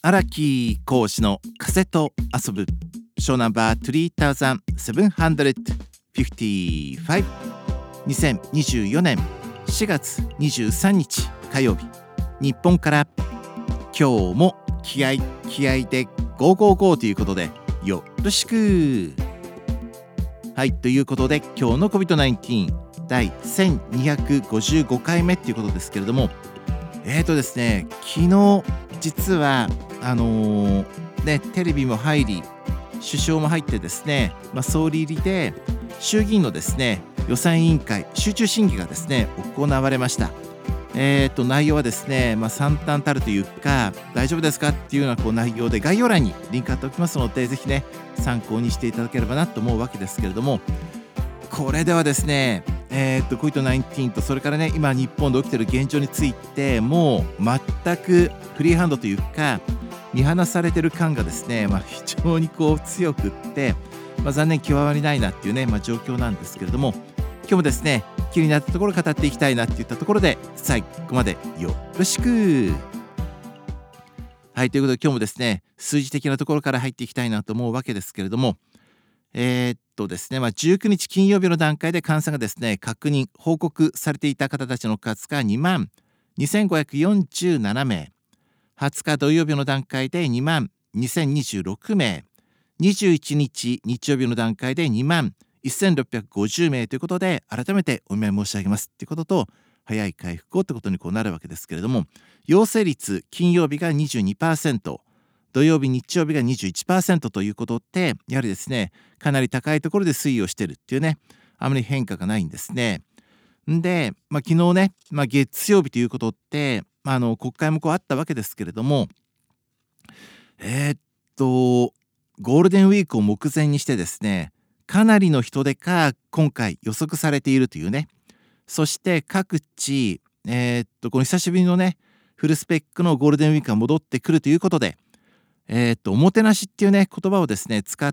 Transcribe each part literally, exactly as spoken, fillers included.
荒木講師の風と遊ぶショーナンバーさんぜろななごごにせんにじゅうよねんしがつにじゅうさんにち火曜日、日本から今日も気合い気合いでゴーゴーゴーということでよろしく。はい、ということで今日の コビッドナインティーン 第せんにひゃくごじゅうごかいめっていうことですけれども、えーとですね昨日実はあのー、ねテレビも入り首相も入ってですね、まあ、総理入りで衆議院のですね予算委員会集中審議がですね行われました。えーと内容はですね、まあ、惨憺たるというか大丈夫ですかっていうようなこう内容で概要欄にリンク貼っておきますので、ぜひね参考にしていただければなと思うわけですけれども、これではですねえーとコビッドナインティーンとそれからね今日本で起きている現状についてもう全くフリーハンドというか見放されている感がですね、まあ、非常にこう強くって、まあ、残念極まりないなっていうね、まあ、状況なんですけれども、今日もですね気になったところを語っていきたいなっていったところで最後までよろしく。はい、ということで今日もですね数字的なところから入っていきたいなと思うわけですけれども、えー、っとですね、まあ、じゅうくにち金曜日の段階で感染がですね確認報告されていた方たちの数がにまんにせんごひゃくよんじゅうななめい、はつか土曜日の段階でにまんにせんにじゅうろくめい、にじゅういちにち日曜日の段階でにまんせんろっぴゃくごじゅうめいということで改めてお見舞い申し上げますということと、早い回復をということにこうなるわけですけれども、陽性率金曜日が にじゅうにパーセント、土曜日日曜日が にじゅういちパーセント ということで、やはりですねかなり高いところで推移をしているっていうね、あまり変化がないんですね。で、まあ、昨日ね、まあ、月曜日ということって、まあ、あの国会もこうあったわけですけれども、えー、っとゴールデンウィークを目前にしてですねかなりの人出が今回予測されているというね、そして各地、えー、っとこの久しぶりのねフルスペックのゴールデンウィークが戻ってくるということで、えー、っとおもてなしっていうね言葉をですね使って、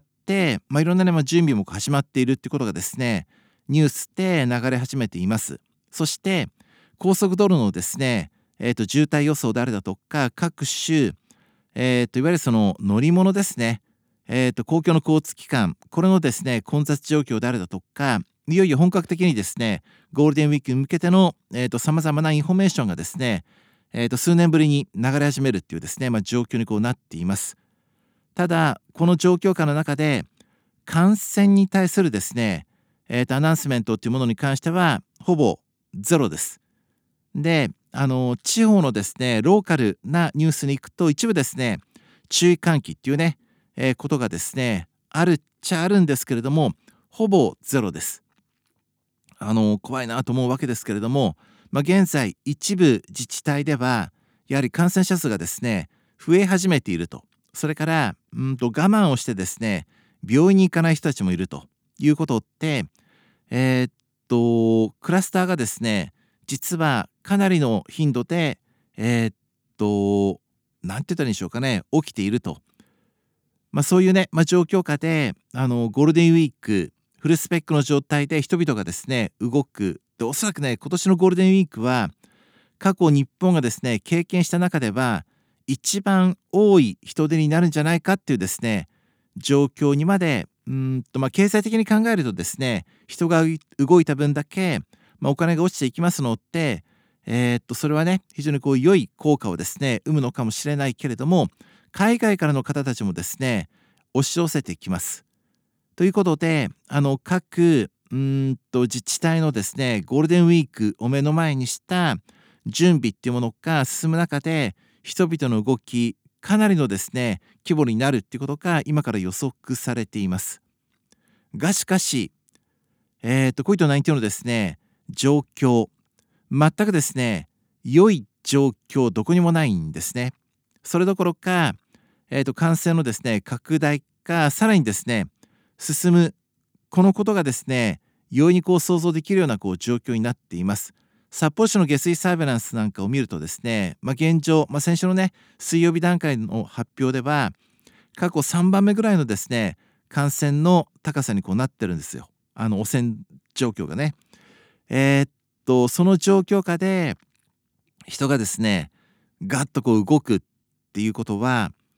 まあ、いろんなね、まあ、準備も始まっているっていうことがですねニュースで流れ始めています。そして高速道路のですね、えー、っと渋滞予想であるだとか各種、えー、っといわゆるその乗り物ですね、えー、と公共の交通機関、これのですね混雑状況であるだとか、いよいよ本格的にですねゴールデンウィークに向けてのさまざまなインフォメーションがですね、えー、と数年ぶりに流れ始めるっていうですね、まあ、状況にこうなっています。ただこの状況下の中で感染に対するですね、えー、とアナウンスメントっていうものに関してはほぼゼロです。で、あの地方のですねローカルなニュースに行くと一部ですね注意喚起っていうねえー、ことがですねあるっちゃあるんですけれども、ほぼゼロです。あの怖いなと思うわけですけれども、まあ、現在一部自治体ではやはり感染者数がですね増え始めていると、それからうんと我慢をしてですね病院に行かない人たちもいるということって、えー、っとクラスターがですね実はかなりの頻度でえー、っとなんて言ったらいいんでしょうかね、起きていると。まあ、そういうね、まあ、状況下であのゴールデンウィークフルスペックの状態で人々がですね動くで、おそらくね今年のゴールデンウィークは過去日本がですね経験した中では一番多い人出になるんじゃないかっていうですね状況にまでうんと、まあ、経済的に考えるとですね人が動いた分だけ、まあ、お金が落ちていきますので、えー、っとそれはね非常にこう良い効果をですね生むのかもしれないけれども、海外からの方たちもですね押し寄せてきます。ということであの各うーんと自治体のですねゴールデンウィークを目の前にした準備っていうものが進む中で、人々の動きかなりのですね規模になるっていうことが今から予測されています。がしかし、えー、と コビッドナインティーン のですね状況全くですね良い状況どこにもないんですね。それどころかえー、と感染のですね拡大がさらにですね進む、このことがですね容易にこう想像できるようなこう状況になっています。札幌市の下水サーベランスなんかを見るとですね、まあ、現状、まあ、先週のね水曜日段階の発表では過去さんばんめぐらいのですね感染の高さにこうなってるんですよ、あの汚染状況がね。えー、っとその状況下で人がですねガッとこう動くっていうことは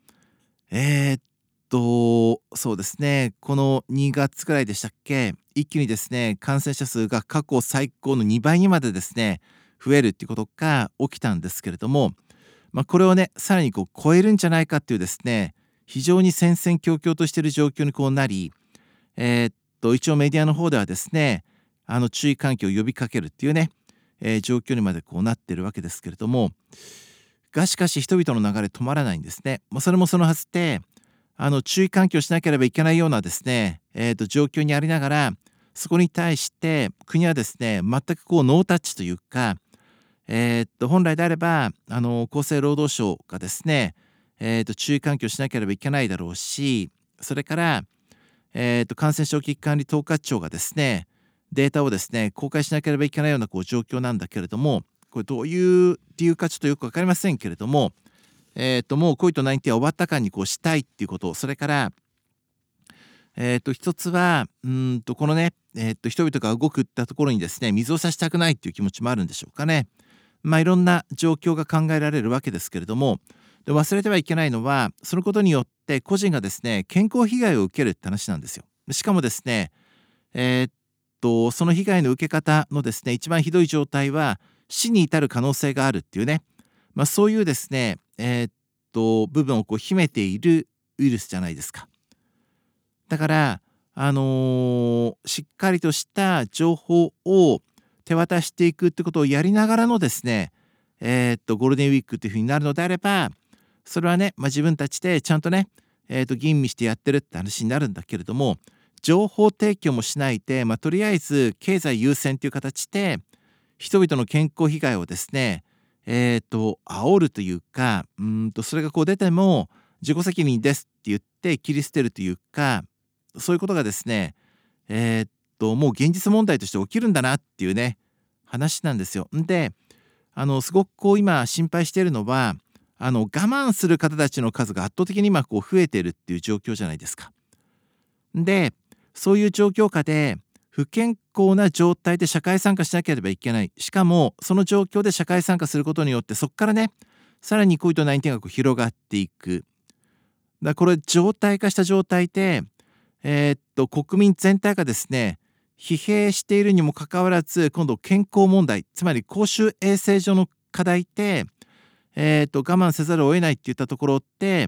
えーっと、そうですね、このにがつくらいでしたっけ、一気にですね、感染者数が過去最高のにばいにまでですね、増えるっていうことが起きたんですけれども、まあ、これをね、さらにこう超えるんじゃないかっていうですね、非常に戦々恐々としている状況にこうなり、えーっと、一応メディアの方ではですね、あの注意喚起を呼びかけるっていうね、えー状況にまでこうなってるわけですけれども、がしかし人々の流れ止まらないんですね。まあ、それもそのはずで、あの注意喚起をしなければいけないようなですね、えーと状況にありながら、そこに対して国はですね、全くこうノータッチというか、えーと本来であればあの厚生労働省がですね、えーと注意喚起をしなければいけないだろうし、それから、えーと感染症危機管理統括庁がですね、データをですね公開しなければいけないようなこう状況なんだけれども、これどういう理由かちょっとよく分かりませんけれども、えーともう コビッドナインティーン は終わった感にこうしたいっていうこと、それからえーと一つはうーんとこのね、えーと人々が動くったところにですね、水を差したくないっていう気持ちもあるんでしょうかね。まあいろんな状況が考えられるわけですけれども、で忘れてはいけないのは、そのことによって個人がですね、健康被害を受けるって話なんですよ。しかもですね、えーっとその被害の受け方のですね、一番ひどい状態は死に至る可能性があるっていうね、まあ、そういうですね、えーっと部分をこう秘めているウイルスじゃないですか。だから、あのーしっかりとした情報を手渡していくってことをやりながらのですね、えーっとゴールデンウィークっていうふうになるのであれば、それはね、まあ、自分たちでちゃんとね、えーっと吟味してやってるって話になるんだけれども、情報提供もしないで、まあ、とりあえず経済優先という形で人々の健康被害をですね、えーっと煽るというか、うーんとそれがこう出ても自己責任ですって言って切り捨てるというか、そういうことがですね、えーっともう現実問題として起きるんだなっていうね、話なんですよ。んで、あのすごくこう今心配しているのは、あの我慢する方たちの数が圧倒的に今こう増えているっていう状況じゃないですか。で、そういう状況下で不健康な状態で社会参加しなければいけない。しかもその状況で社会参加することによって、そこからね、さらに コビッドナインティーン がこう広がっていく。だからこれ状態化した状態で、えーっと国民全体がですね、疲弊しているにもかかわらず、今度健康問題、つまり公衆衛生上の課題で、えーっと我慢せざるを得ないっていったところって、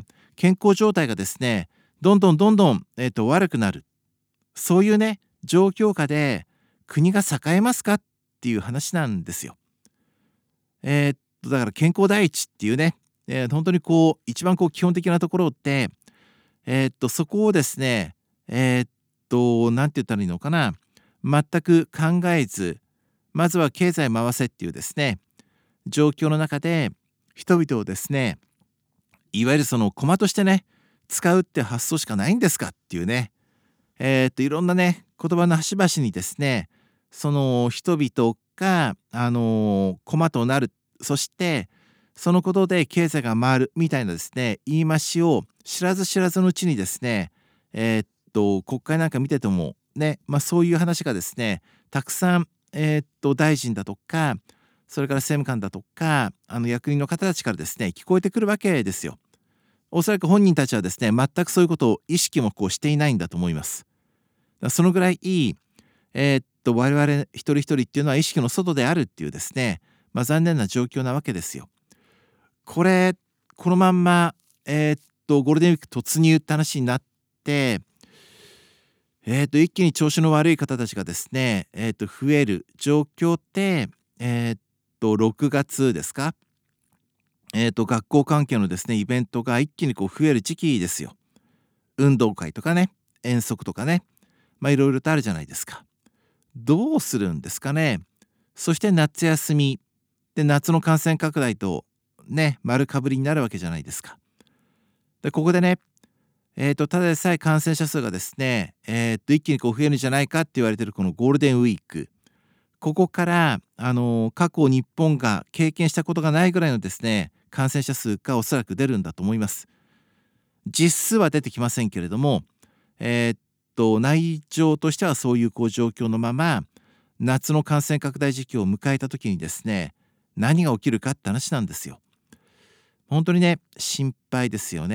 健康状態がですね、どんどんどんどん、えーっと悪くなる、そういうね状況下で国が栄えますかっていう話なんですよ。えーっとだから健康第一っていうね、えー本当にこう一番こう基本的なところって、えーっとそこをですね、えーっとなんて言ったらいいのかな、全く考えず、まずは経済回せっていうですね状況の中で、人々をですね、いわゆるその駒としてね使うって発想しかないんですかっていうね、えーっといろんなね言葉の端々にですね、その人々があのー駒となる、そしてそのことで経済が回るみたいなですね言い回しを知らず知らずのうちにですね、えーっと国会なんか見ててもね、まあ、そういう話がですねたくさん、えーっと大臣だとか、それから政務官だとか、あの役人の方たちからですね聞こえてくるわけですよ。おそらく本人たちはですね、全くそういうことを意識もこうしていないんだと思います。そのぐらい、えーっと我々一人一人っていうのは意識の外であるっていうですね、まあ、残念な状況なわけですよ。これこのまんま、えーっとゴールデンウィーク突入って話になって、えーっと一気に調子の悪い方たちがですね、えーっと増える状況って、えーっとろくがつですか、えーっと学校関係のですねイベントが一気にこう増える時期ですよ。運動会とかね、遠足とかね、まあいろいろとあるじゃないですか。どうするんですかね。そして夏休みで、夏の感染拡大とね丸かぶりになるわけじゃないですか。でここでね、えー、とただでさえ感染者数がですね、えー、と一気にこう増えるんじゃないかって言われているこのゴールデンウィーク、ここから、あのー過去日本が経験したことがないぐらいのですね感染者数がおそらく出るんだと思います。実数は出てきませんけれども、えーっと内情としてはそういうこう状況のまま、夏の感染拡大時期を迎えた時にですね、何が起きるかって話なんですよ。本当にね心配ですよね。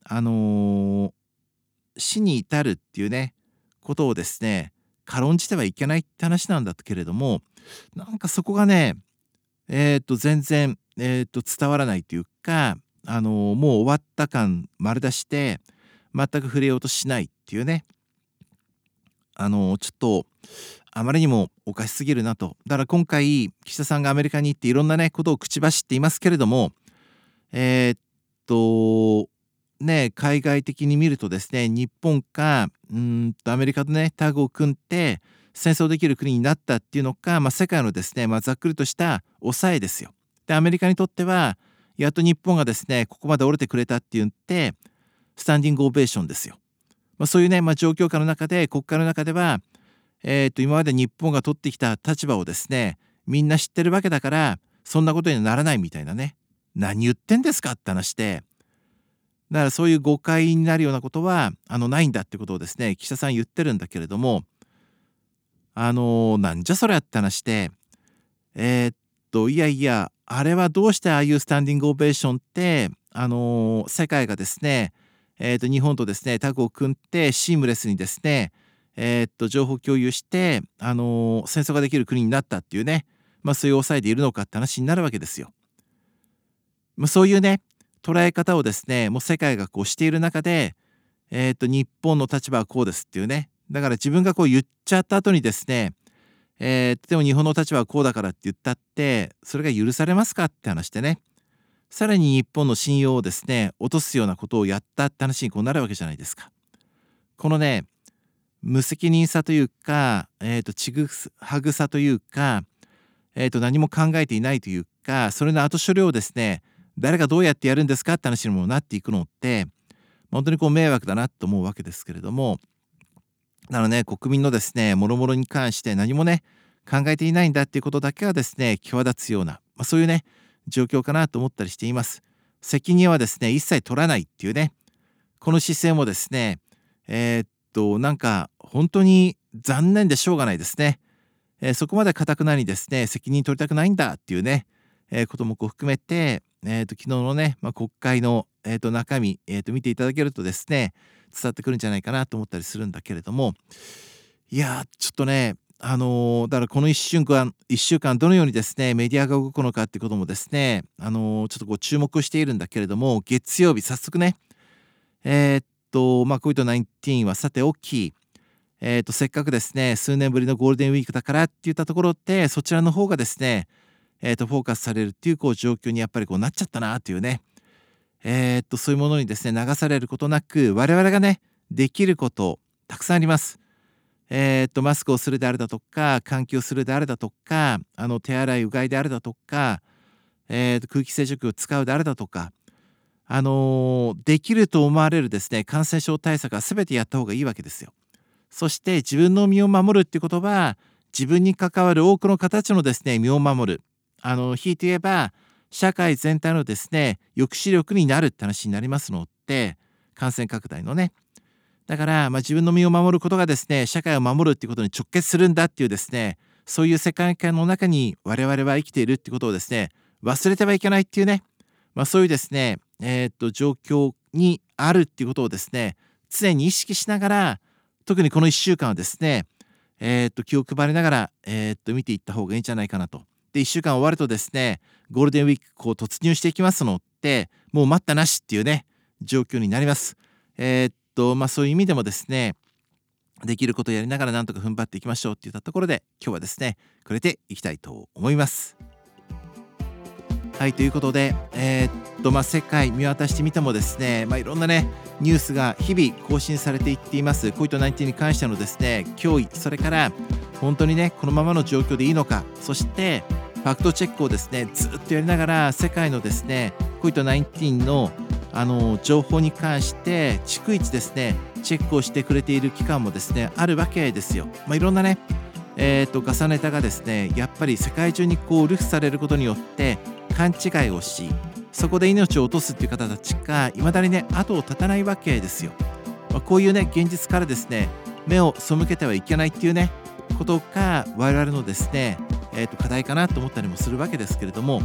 あのー死に至るっていうねことをですね軽んじてはいけないって話なんだけれども、なんかそこがねえー、と全然、えー、と伝わらないというか、あのーもう終わった感丸出して全く触れようとしないっていうね、あのーちょっとあまりにもおかしすぎるなと。だから今回岸田さんがアメリカに行っていろんなねことを口走っていますけれども、えーっとね海外的に見るとですね、日本かうーんとアメリカとねタッグを組んで戦争できる国になったっていうのか、まあ、世界のですね、まあ、ざっくりとした抑えですよ。でアメリカにとってはやっと日本がですねここまで折れてくれたって言ってスタンディングオベーションですよ。まあ、そういうね、まあ、状況下の中で国会の中では、えー、と今まで日本が取ってきた立場をですねみんな知ってるわけだから、そんなことにはならないみたいなね、何言ってんですかって話で、だからそういう誤解になるようなことはあのないんだってことをですね岸田さん言ってるんだけれども、あのーなんじゃそりゃって話で、えーっといやいやあれはどうしてああいうスタンディングオベーションってあのー世界がですね、えーっと日本とですねタッグを組んでシームレスにですね、えーっと情報共有して、あのー戦争ができる国になったっていうね、まあ、そういう抑えでいるのかって話になるわけですよ。まあ、そういうね捉え方をですねもう世界がこうしている中で、えー、と日本の立場はこうですっていうね、だから自分がこう言っちゃった後にですね、えー、でも日本の立場はこうだからって言ったってそれが許されますかって話でね、さらに日本の信用をですね落とすようなことをやったって話にこうなるわけじゃないですか。このね無責任さというか、えー、とちぐはぐさというか、えー、と何も考えていないというか、それの後処理をですね誰がどうやってやるんですかって話にもなっていくのって本当にこう迷惑だなと思うわけですけれども、なので、ね、国民のですねもろもろに関して何もね考えていないんだっていうことだけはですね際立つような、まあ、そういうね状況かなと思ったりしています。責任はですね一切取らないっていうね、この姿勢もですねえーっとなんか本当に残念でしょうがないですね。えーそこまで固くなにですね責任取りたくないんだっていうね、えーこともこう含めて、えーと昨日のね、まあ、国会の、えーと中身、えーと見ていただけるとですね伝わってくるんじゃないかなと思ったりするんだけれども、いやーちょっとねあのーだからこのいっしゅうかんいっしゅうかんどのようにですねメディアが動くのかっていうこともですね、あのーちょっとこう注目しているんだけれども、月曜日早速ねえーっとまあ コビッドナインティーン はさておき、えー、とせっかくですね数年ぶりのゴールデンウィークだからっていったところでそちらの方がですね、えー、とフォーカスされるっていうこう状況にやっぱりこうなっちゃったなというね、えー、とそういうものにですね流されることなく我々がねできることたくさんあります。えー、とマスクをするであるだとか換気をするであるだとか、あの手洗いうがいであるだとか、えー、と空気清浄機を使うであるだとか、あのーできると思われるですね感染症対策は全てやった方がいいわけですよ。そして自分の身を守るっていうことは自分に関わる多くの形のですね身を守る、あのひいて言えば社会全体のですね抑止力になるって話になりますので、感染拡大のね、だから、まあ、自分の身を守ることがですね社会を守るっていうことに直結するんだっていうですね、そういう世界観の中に我々は生きているっていうことをですね忘れてはいけないっていうね、まあ、そういうですね、えーっと状況にあるっていうことをですね常に意識しながら、特にこのいっしゅうかんはですね、えーっと気を配りながら、えーっと見ていった方がいいんじゃないかなと。でいっしゅうかん終わるとですねゴールデンウィークこう突入していきますので、もう待ったなしっていうね状況になります。えーっとまあそういう意味でもですねできることをやりながらなんとか踏ん張っていきましょうっていったところで今日はですねこれでいきたいと思います。はい、ということで、えーっとまあ、世界見渡してみてもですね、まあ、いろんなねニュースが日々更新されていっています。コビッドナインティーン に関してのですね脅威、それから本当にねこのままの状況でいいのか、そしてファクトチェックをですねずっとやりながら世界のですね コビッドナインティーン のあの情報に関して逐一ですねチェックをしてくれている機関もですねあるわけですよ。まあ、いろんなねえー、とガサネタがですねやっぱり世界中にこう流布されることによって勘違いをし、そこで命を落とすっていう方たちがいまだにね後を絶たないわけですよ。まあ、こういうね現実からですね目を背けてはいけないっていうねことが我々のですね、えー、と課題かなと思ったりもするわけですけれども、こ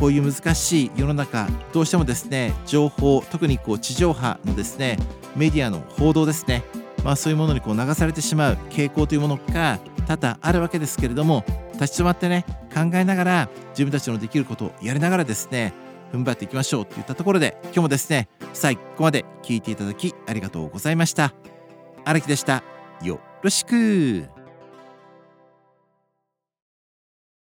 こういう難しい世の中、どうしてもですね情報、特にこう地上波のですねメディアの報道ですね、まあ、そういうものにこう流されてしまう傾向というものが多々あるわけですけれども、立ち止まってね考えながら自分たちのできることをやりながらですね踏ん張っていきましょうといったところで、今日もですね最後まで聞いていただきありがとうございました。荒木でした。よろしく。